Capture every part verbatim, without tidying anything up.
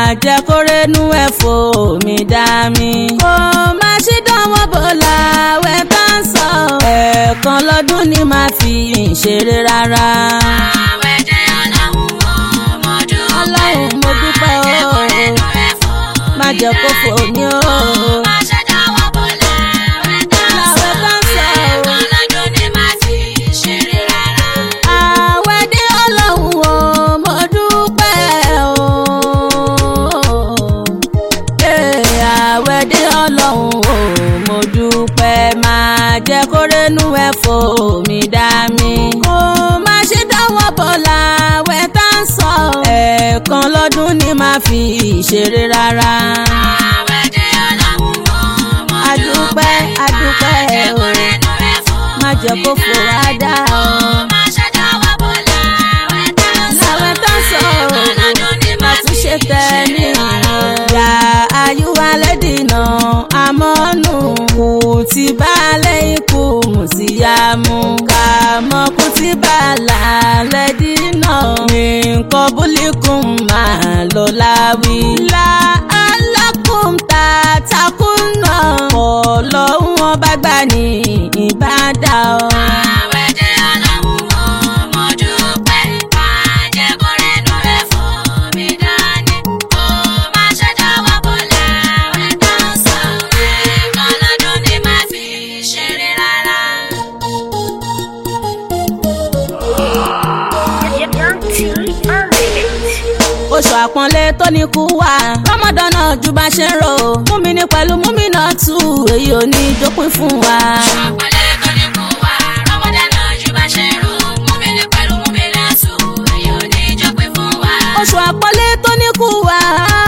jẹ́ kó rénú ẹ̀ fò mí dá mi. kò má ṣe dánwọ́ bò láwẹ̀ tá ń sọ. ẹ̀ẹ̀kan lọ́dún ni màá fi ṣeré rárá. àwẹ̀ dé ọlọ́run o mo dúpẹ́. ọlọ́run mo dúpẹ́ o. má jẹ́ kó rénú ẹ̀ fò mí dá mi. má jẹ́ kó fò mí o. má ṣe dánwọ́ bò láwẹ̀ tá ń sọ. ẹ̀ẹ̀kan lọ́dún ni màá fi ṣeré rárá. àwẹ̀ dé ọlọ́run o mo dúpẹ́ o. àwẹ̀ dé ọlọ́run o mo dúpẹ́. máa jẹ́ kó rénú ẹ̀ fò mí dá mi. kó má ṣe dáwọ́ bọ̀ láwẹ̀ tá ń sọ. ẹ̀ẹ̀kan lọ́dún ni màá fi ṣeré rárá. àwẹ̀ dé ọlọ́run o mo adúpẹ́ adúpẹ́ o. má jẹ́ kó fò wá dá o. má ṣe dáwọ́ bò láwẹ̀ tá ń sọ. láwẹ̀ tá ń sọ o. ẹ̀ẹ̀kan lọ́dún ni má màá tún fi ṣe ṣeré tẹ́lẹ̀. rárá. yà ayúwa lẹ́dìnà àmọ́nù kù tí balẹ̀ ikú mùsíyàmù kà mọ́ kù tí bàlà lẹ́dìnà nǹkan búlíkùn máa lọ láwí. la alákùn tàtàkùn náà ọlọ́run ọba gbà ní ìbádà ọ. àwẹ̀ dé ọlọ́run o mo dúpẹ́. má jẹ́ kó rénú ẹ̀ fò mí dání. kó má ṣe dáwọ́ bò láwẹ̀ tá ń sọ. ẹ̀ẹ̀kan lọ́dún ni màá fi ṣeré rárá. oṣù àpọ́nlé tó ní kú wá Ramadan náà ju bá ṣe ń rò múmini pẹ̀lú múmínà tù èyí ò ní dópin fún wa. àpọ́nlé tó ní kú wá Ramadan náà ju bá ṣe ń rò múmini pẹ̀lú múmínà tù èyí ò ní dópin fún wa. oṣù àpọ́nlé tó ní kú wá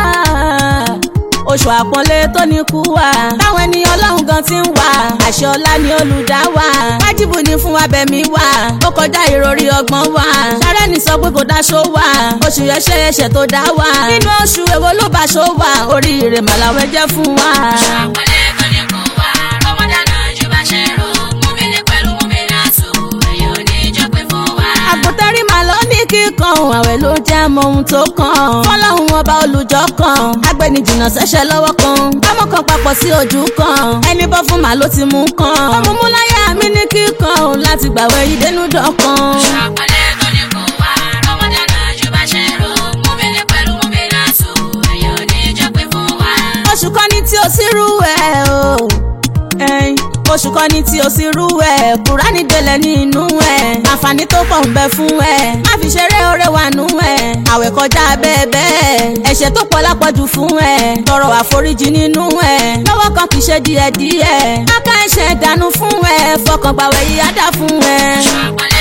oṣù àpọ́nlé tó ní kú wá táwọn ènìyàn ọlọ́run gan ti ń wá àṣẹ ọlá ni olùdá wa wájibù ni fún wa bẹ̀mí wa ó kọjá ìròrí ọgbọ́n wa sáré ní sọ pé kò dáṣọ wa oṣù yẹn ṣe ẹ̀ṣẹ̀ tó dá wa nínú oṣù èwo ló bá ṣó wa oríire màláwẹ̀ jẹ́ fún wa. àpọ́nlé tó ní kú wá Ramadan náà ju bá ṣe ń rò múmini pẹ̀lú múmínà tù èyí ò ní dópin fún wa. àgùntẹ́rì màá lọ ní kíkan àwẹ̀ ló jẹ́ mọ ohun tó kàn fọlọ́hún ọba olùjọ́ kan agbẹnijìnà ṣẹ̀ṣẹ̀ lọ́wọ́ kan kámọ́ kan papọ̀ sí ojú kan ẹni bọ́ fún màá ló ti mú kan ọmọ mú láyà mi ní kíkan láti gbàwẹ̀ yìí dénú dọ́kan. àpọ́nlé tó ní kú wá Ramadan náà ju bá ṣe ń rò múmini pẹ̀lú múmínà tù èyí ò ní dópin fún wa. oṣù kan ní tí o sì rú ẹ̀ o ẹ̀yìn oṣù kan ní tí o sì rú ẹ̀ Kùránì délẹ̀ nínú ẹ̀ àǹfààní tó pọ̀ ń bẹ fún ẹ̀ má fi ṣeré oore wà nú ẹ̀ àwẹ̀ kọjá bẹ́ẹ̀ bẹ́ẹ̀ ẹ̀ṣẹ̀ tó pọ̀ lápọ̀jù fún ẹ̀ tọrọ àforíjì nínú ẹ̀ lọ́wọ́ kan kì í ṣe díẹ̀díẹ̀ káká ẹ̀ṣẹ̀ dànù fún ẹ̀ fọkàn gbàwẹ̀ yìí á dà fún ẹ̀. àpọ́nlé